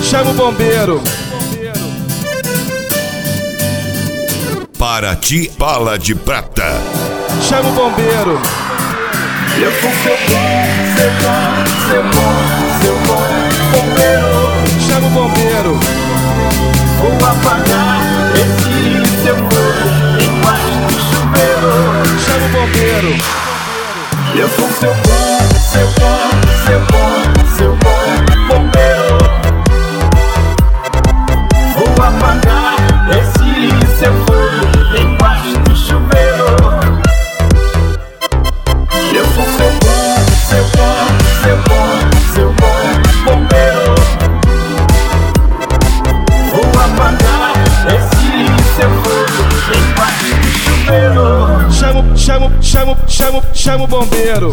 Chama o bombeiro. Paraty, Bala de Prata. Chama o bombeiro. Eu sou seu bom bombeiro. Chama o bombeiro. Vou apagar esse seu fogo embaixo do chuveiro. Chama o bombeiro. Eu sou seu bom bombeiro. Vou apagar esse seu fogo embaixo do chuveiro. Eu sou seu bom bombeiro. Vou apagar esse seu fogo embaixo do chuveiro. Chama o bombeiro.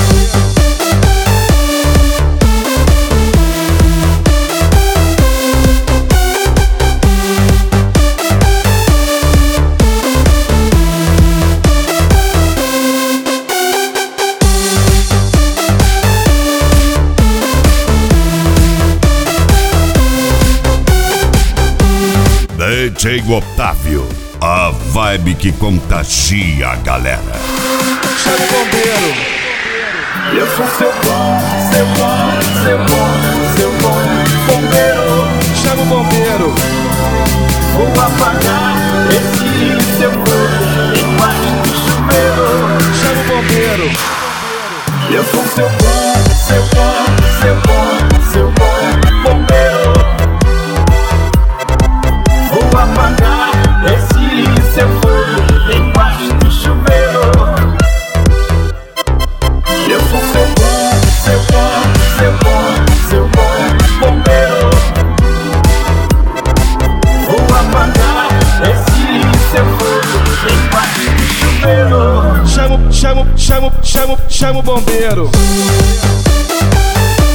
DJ Otávio, a vibe que contagia a galera. Chama o bombeiro. Eu sou seu bom bombeiro. Chama o bombeiro. Vou apagar esse seu fogo embaixo do chuveiro. Chama o bombeiro. Eu sou seu bom bombeiro. Vou apagar esse seu fogo embaixo do chuveiro. Eu sou seu bom bombeiro. Vou apagar esse seu fogo embaixo do chuveiro. Chama o bombeiro.